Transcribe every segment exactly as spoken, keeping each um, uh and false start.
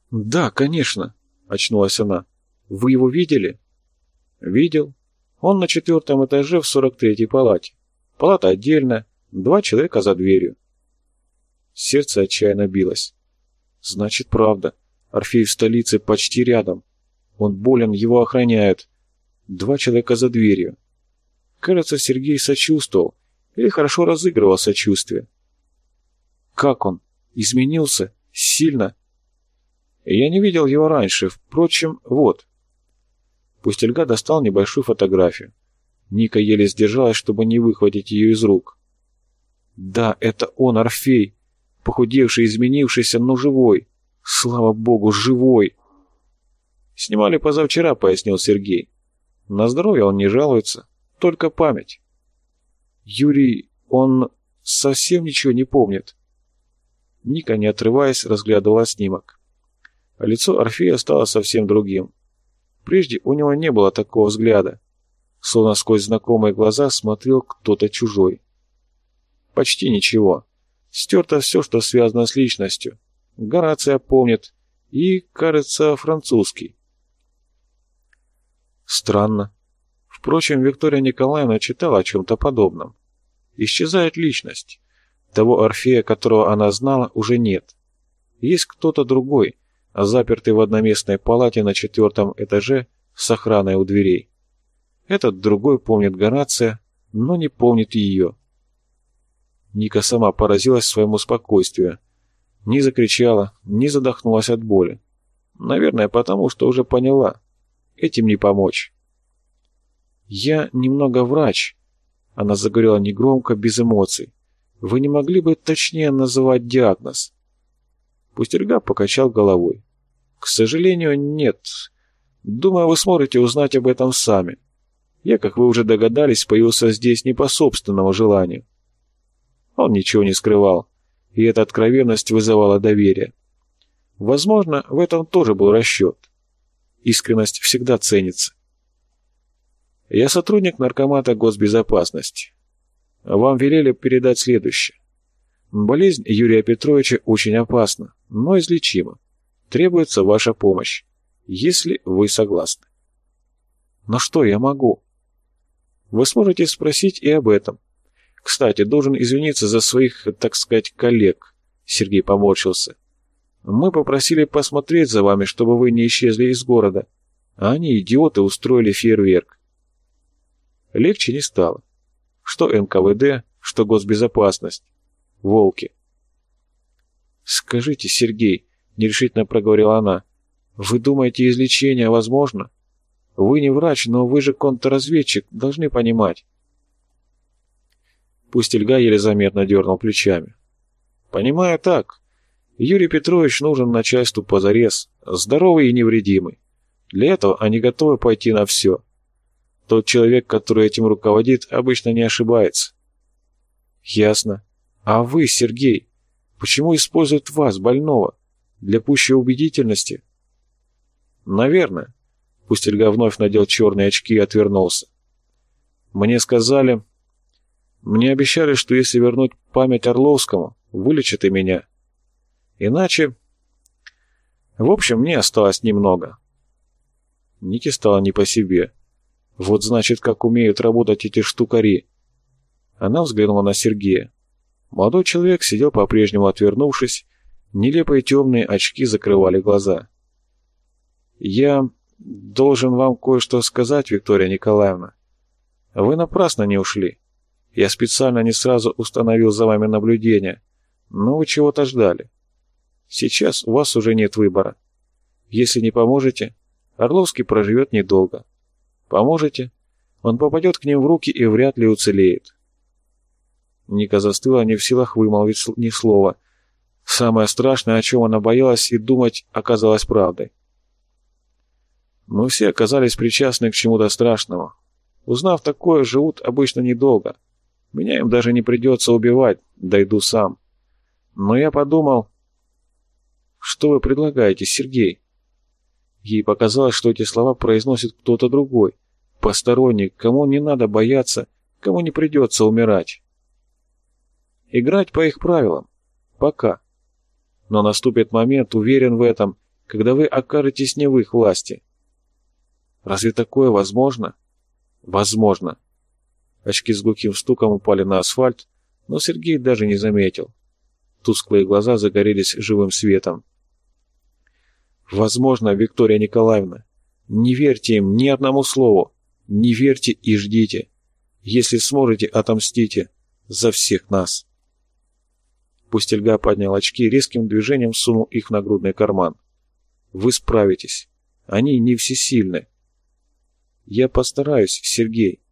«Да, конечно», — очнулась она. «Вы его видели?» «Видел. Он на четвертом этаже в сорок третьей палате. Палата отдельная, два человека за дверью». Сердце отчаянно билось. «Значит, правда. Орфей в столице почти рядом. Он болен, его охраняют. Два человека за дверью». Кажется, Сергей сочувствовал или хорошо разыгрывал сочувствие. «Как он? Изменился? Сильно?» «Я не видел его раньше. Впрочем, вот». Пустельга достал небольшую фотографию. Ника еле сдержалась, чтобы не выхватить ее из рук. «Да, это он, Орфей. Похудевший, изменившийся, но живой. Слава богу, живой!» «Снимали позавчера», — пояснил Сергей. «На здоровье он не жалуется, только память». «Юрий, он совсем ничего не помнит?» Ника, не отрываясь, разглядывала снимок. Лицо Орфея стало совсем другим. Прежде у него не было такого взгляда. Словно сквозь знакомые глаза смотрел кто-то чужой. Почти ничего. Стерто все, что связано с личностью. Горация помнит. И, кажется, французский. Странно. Впрочем, Виктория Николаевна читала о чем-то подобном. Исчезает личность. Того Орфея, которого она знала, уже нет. Есть кто-то другой, запертый в одноместной палате на четвертом этаже с охраной у дверей. Этот другой помнит Горация, но не помнит ее. Ника сама поразилась своему спокойствию. Не закричала, не задохнулась от боли. Наверное, потому что уже поняла. Этим не помочь. «Я немного врач», — она заговорила негромко, без эмоций. «Вы не могли бы точнее называть диагноз?» Пустельга покачал головой. «К сожалению, нет. Думаю, вы сможете узнать об этом сами. Я, как вы уже догадались, появился здесь не по собственному желанию». Он ничего не скрывал, и эта откровенность вызывала доверие. Возможно, в этом тоже был расчет. Искренность всегда ценится. «Я сотрудник наркомата госбезопасности. Вам велели передать следующее. Болезнь Юрия Петровича очень опасна, но излечима. Требуется ваша помощь, если вы согласны». «Но что я могу?» «Вы сможете спросить и об этом. Кстати, должен извиниться за своих, так сказать, коллег», — Сергей поморщился. «Мы попросили посмотреть за вами, чтобы вы не исчезли из города, а они, идиоты, устроили фейерверк». Легче не стало. Что эн ка вэ дэ, что госбезопасность. Волки. «Скажите, Сергей», — нерешительно проговорила она, — «вы думаете, излечение возможно? Вы не врач, но вы же контрразведчик, должны понимать». Пустельга еле заметно дернул плечами. «Понимаю так. Юрий Петрович нужен начальству позарез, здоровый и невредимый. Для этого они готовы пойти на все. Тот человек, который этим руководит, обычно не ошибается». «Ясно. А вы, Сергей, почему используют вас, больного? Для пущей убедительности?» «Наверное». Пустельга вновь надел черные очки и отвернулся. «Мне сказали... Мне обещали, что если вернуть память Орловскому, вылечат и меня. Иначе... В общем, мне осталось немного». Нике стало не по себе. Вот значит, как умеют работать эти штукари. Она взглянула на Сергея. Молодой человек сидел по-прежнему отвернувшись, нелепые темные очки закрывали глаза. «Я должен вам кое-что сказать, Виктория Николаевна. Вы напрасно не ушли. Я специально не сразу установил за вами наблюдение, но вы чего-то ждали. Сейчас у вас уже нет выбора. Если не поможете, Орловский проживет недолго. Поможете, он попадет к ним в руки и вряд ли уцелеет». Ника застыла, не в силах вымолвить ни слова. Самое страшное, о чем она боялась и думать, оказалось правдой. Мы все оказались причастны к чему-то страшному. Узнав такое, живут обычно недолго. Меня им даже не придется убивать, дойду сам. Но я подумал... Что вы предлагаете, Сергей? Ей показалось, что эти слова произносит кто-то другой, посторонний, кому не надо бояться, кому не придется умирать. Играть по их правилам. Пока. Но наступит момент, уверен в этом, когда вы окажетесь не в их власти. Разве такое возможно? Возможно. Очки с глухим стуком упали на асфальт, но Сергей даже не заметил. Тусклые глаза загорелись живым светом. Возможно, Виктория Николаевна. Не верьте им ни одному слову. Не верьте и ждите. Если сможете, отомстите за всех нас. Пустельга поднял очки и резким движением сунул их в нагрудный карман. Вы справитесь. Они не всесильны. Я постараюсь, Сергей.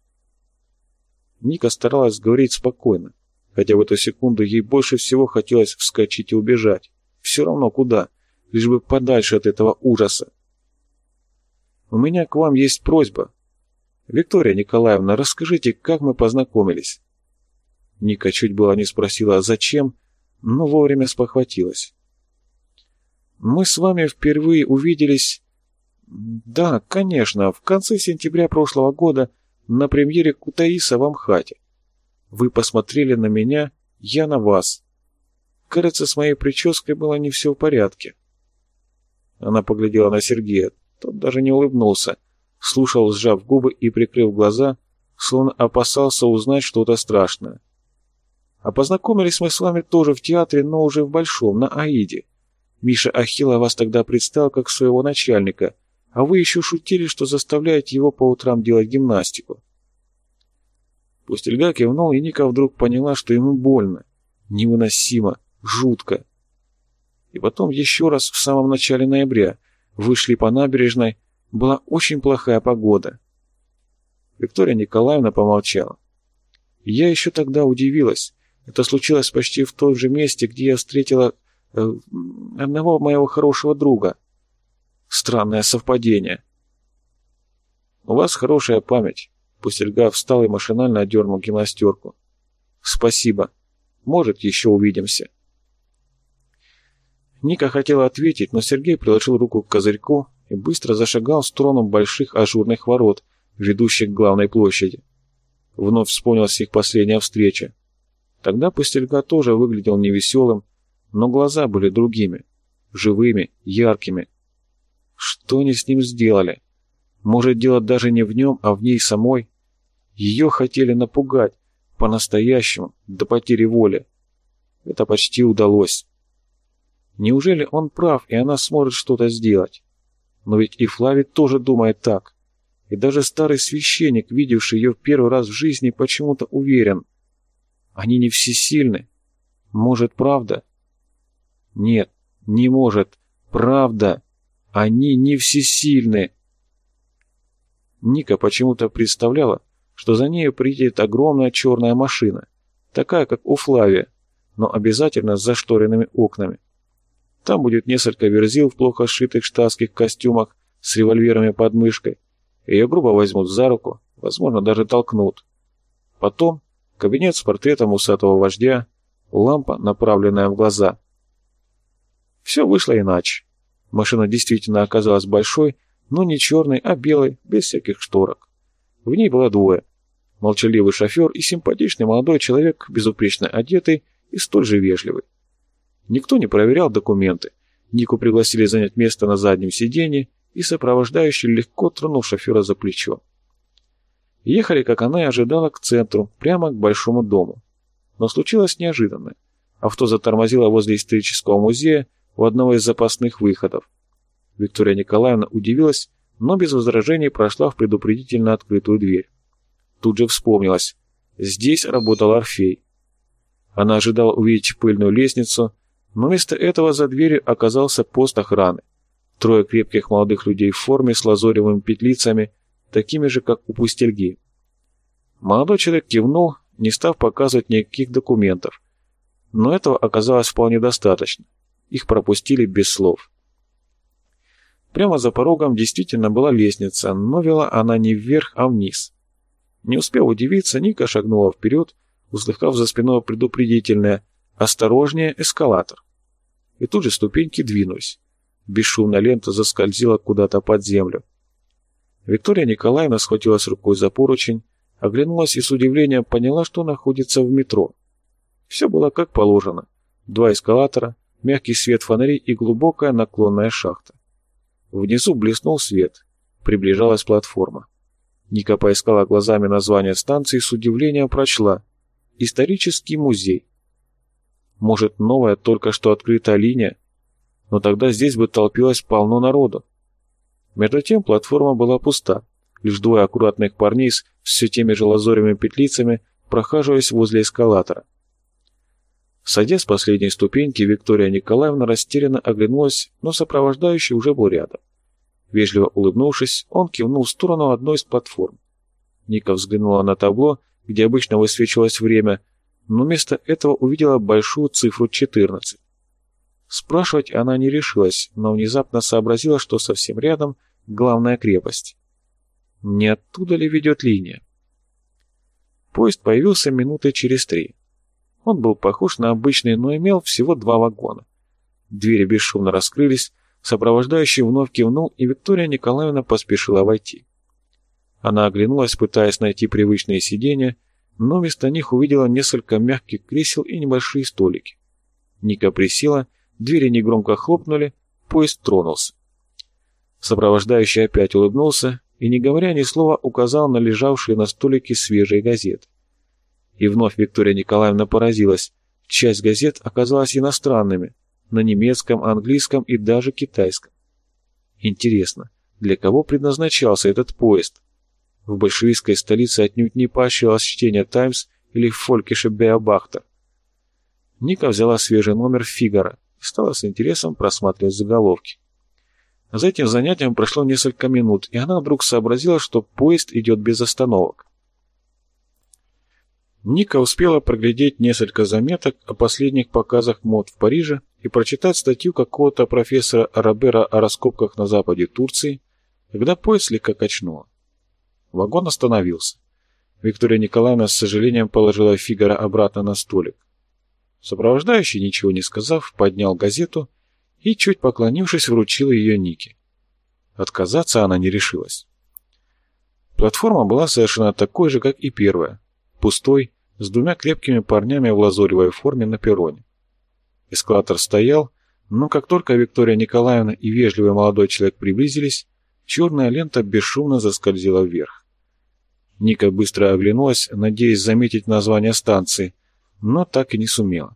Ника старалась говорить спокойно, хотя в эту секунду ей больше всего хотелось вскочить и убежать. Все равно куда, лишь бы подальше от этого ужаса. У меня к вам есть просьба. Виктория Николаевна, расскажите, как мы познакомились? Ника чуть было не спросила, зачем, но вовремя спохватилась. Мы с вами впервые увиделись... Да, конечно, в конце сентября прошлого года на премьере Кутаиса в Амхате. Вы посмотрели на меня, я на вас. Кажется, с моей прической было не все в порядке. Она поглядела на Сергея. Тот даже не улыбнулся, слушал, сжав губы и прикрыв глаза, словно опасался узнать что-то страшное. А познакомились мы с вами тоже в театре, но уже в Большом, на Аиде. Миша Ахилла вас тогда представил как своего начальника, а вы еще шутили, что заставляете его по утрам делать гимнастику. Пустельга кивнул, и Ника вдруг поняла, что ему больно, невыносимо, жутко. И потом еще раз в самом начале ноября вышли по набережной, была очень плохая погода. Виктория Николаевна помолчала. Я еще тогда удивилась. Это случилось почти в том же месте, где я встретила э, одного моего хорошего друга. Странное совпадение. У вас хорошая память. Пустельга встал и машинально одернул гимнастерку. Спасибо. Может, еще увидимся. Ника хотела ответить, но Сергей приложил руку к козырьку и быстро зашагал в сторону больших ажурных ворот, ведущих к главной площади. Вновь вспомнилась их последняя встреча. Тогда Пустельга тоже выглядел невеселым, но глаза были другими, живыми, яркими. Что они с ним сделали? Может, дело даже не в нем, а в ней самой? Ее хотели напугать, по-настоящему, до потери воли. Это почти удалось. Неужели он прав, и она сможет что-то сделать? Но ведь и Флавий тоже думает так. И даже старый священник, видевший ее в первый раз в жизни, почему-то уверен. Они не всесильны. Может, правда? Нет, не может. Правда. Они не всесильны. Ника почему-то представляла, что за нею приедет огромная черная машина, такая, как у Флавия, но обязательно с зашторенными окнами. Там будет несколько верзил в плохо сшитых штатских костюмах с револьверами под мышкой. Ее грубо возьмут за руку, возможно, даже толкнут. Потом кабинет с портретом усатого вождя, лампа, направленная в глаза. Все вышло иначе. Машина действительно оказалась большой, но не черной, а белой, без всяких шторок. В ней было двое. Молчаливый шофер и симпатичный молодой человек, безупречно одетый и столь же вежливый. Никто не проверял документы. Нику пригласили занять место на заднем сиденье, и сопровождающий легко тронул шофера за плечо. Ехали, как она и ожидала, к центру, прямо к большому дому. Но случилось неожиданное. Авто затормозило возле исторического музея у одного из запасных выходов. Виктория Николаевна удивилась, но без возражений прошла в предупредительно открытую дверь. Тут же вспомнилось. Здесь работал Орфей. Она ожидала увидеть пыльную лестницу, но вместо этого за дверью оказался пост охраны. Трое крепких молодых людей в форме с лазоревыми петлицами, такими же, как у Пустельги. Молодой человек кивнул, не став показывать никаких документов. Но этого оказалось вполне достаточно. Их пропустили без слов. Прямо за порогом действительно была лестница, но вела она не вверх, а вниз. Не успев удивиться, Ника шагнула вперед, услыхав за спиной предупредительное «Осторожнее, эскалатор!». И тут же ступеньки двинулись. Бесшумная лента заскользила куда-то под землю. Виктория Николаевна схватилась рукой за поручень, оглянулась и с удивлением поняла, что находится в метро. Все было как положено. Два эскалатора, мягкий свет фонарей и глубокая наклонная шахта. Внизу блеснул свет. Приближалась платформа. Ника поискала глазами название станции и с удивлением прочла: «Исторический музей». Может, новая, только что открытая линия? Но тогда здесь бы толпилось полно народу. Между тем платформа была пуста. Лишь двое аккуратных парней с все теми же лазоревыми петлицами прохаживались возле эскалатора. Сойдя с последней ступеньки, Виктория Николаевна растерянно оглянулась, но сопровождающий уже был рядом. Вежливо улыбнувшись, он кивнул в сторону одной из платформ. Ника взглянула на табло, где обычно высвечивалось время, но вместо этого увидела большую цифру четырнадцать. Спрашивать она не решилась, но внезапно сообразила, что совсем рядом главная крепость. Не оттуда ли ведет линия? Поезд появился минуты через три. Он был похож на обычный, но имел всего два вагона. Двери бесшумно раскрылись, сопровождающий вновь кивнул, и Виктория Николаевна поспешила войти. Она оглянулась, пытаясь найти привычные сиденья, но вместо них увидела несколько мягких кресел и небольшие столики. Ника присела, двери негромко хлопнули, поезд тронулся. Сопровождающий опять улыбнулся и, не говоря ни слова, указал на лежавшие на столике свежие газеты. И вновь Виктория Николаевна поразилась. Часть газет оказалась иностранными, на немецком, английском и даже китайском. Интересно, для кого предназначался этот поезд? В большевистской столице отнюдь не поощрялось чтение «Таймс» или «Фолькише Беобахтер». Ника взяла свежий номер «Фигаро» и стала с интересом просматривать заголовки. За этим занятием прошло несколько минут, и она вдруг сообразила, что поезд идет без остановок. Ника успела проглядеть несколько заметок о последних показах мод в Париже и прочитать статью какого-то профессора Арабера о раскопках на западе Турции, когда поезд слегка качнуло. Вагон остановился. Виктория Николаевна с сожалением положила «Фигаро» обратно на столик. Сопровождающий, ничего не сказав, поднял газету и, чуть поклонившись, вручил ее Нике. Отказаться она не решилась. Платформа была совершенно такой же, как и первая, пустой, с двумя крепкими парнями в лазоревой форме на перроне. Эскалатор стоял, но как только Виктория Николаевна и вежливый молодой человек приблизились, черная лента бесшумно заскользила вверх. Ника быстро оглянулась, надеясь заметить название станции, но так и не сумела.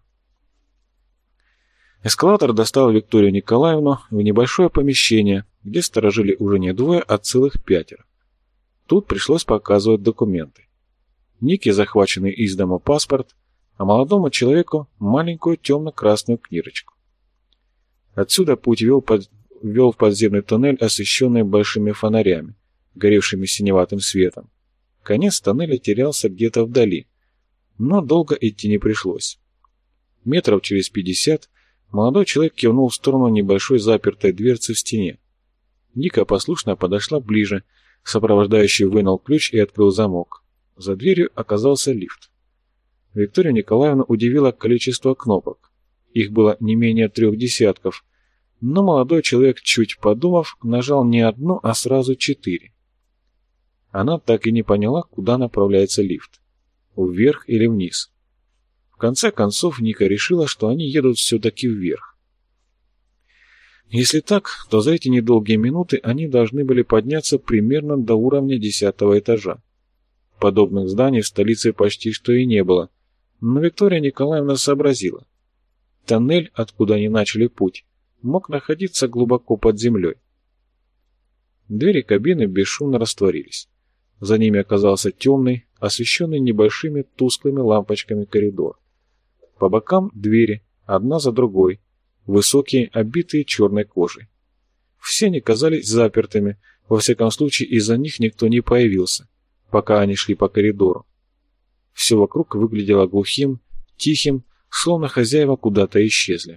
Эскалатор достал Викторию Николаевну в небольшое помещение, где сторожили уже не двое, а целых пятеро. Тут пришлось показывать документы. Нике захваченный из дома паспорт, а молодому человеку маленькую темно-красную книжечку. Отсюда путь вел, под... вел в подземный тоннель, освещенный большими фонарями, горевшими синеватым светом. Конец тоннеля терялся где-то вдали, но долго идти не пришлось. Метров через пятьдесят молодой человек кивнул в сторону небольшой запертой дверцы в стене. Ника послушно подошла ближе, сопровождающий вынул ключ и открыл замок. За дверью оказался лифт. Викторию Николаевну удивило количество кнопок. Их было не менее трех десятков, но молодой человек, чуть подумав, нажал не одну, а сразу четыре. Она так и не поняла, куда направляется лифт. Вверх или вниз. В конце концов, Ника решила, что они едут все-таки вверх. Если так, то за эти недолгие минуты они должны были подняться примерно до уровня десятого этажа. Подобных зданий в столице почти что и не было, но Виктория Николаевна сообразила. Тоннель, откуда они начали путь, мог находиться глубоко под землей. Двери кабины бесшумно растворились. За ними оказался темный, освещенный небольшими тусклыми лампочками коридор. По бокам двери, одна за другой, высокие, обитые черной кожей. Все они казались запертыми, во всяком случае из-за них никто не появился, пока они шли по коридору. Все вокруг выглядело глухим, тихим, словно хозяева куда-то исчезли.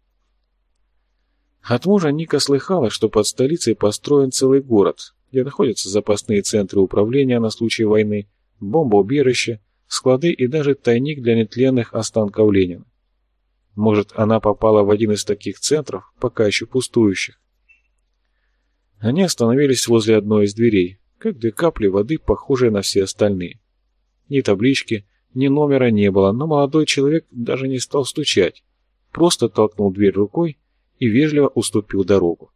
От мужа Ника слыхала, что под столицей построен целый город, где находятся запасные центры управления на случай войны, бомбоубежища, склады и даже тайник для нетленных останков Ленина. Может, она попала в один из таких центров, пока еще пустующих. Они остановились возле одной из дверей, как две капли воды, похожие на все остальные. Ни таблички, ни номера не было, но молодой человек даже не стал стучать, просто толкнул дверь рукой и вежливо уступил дорогу.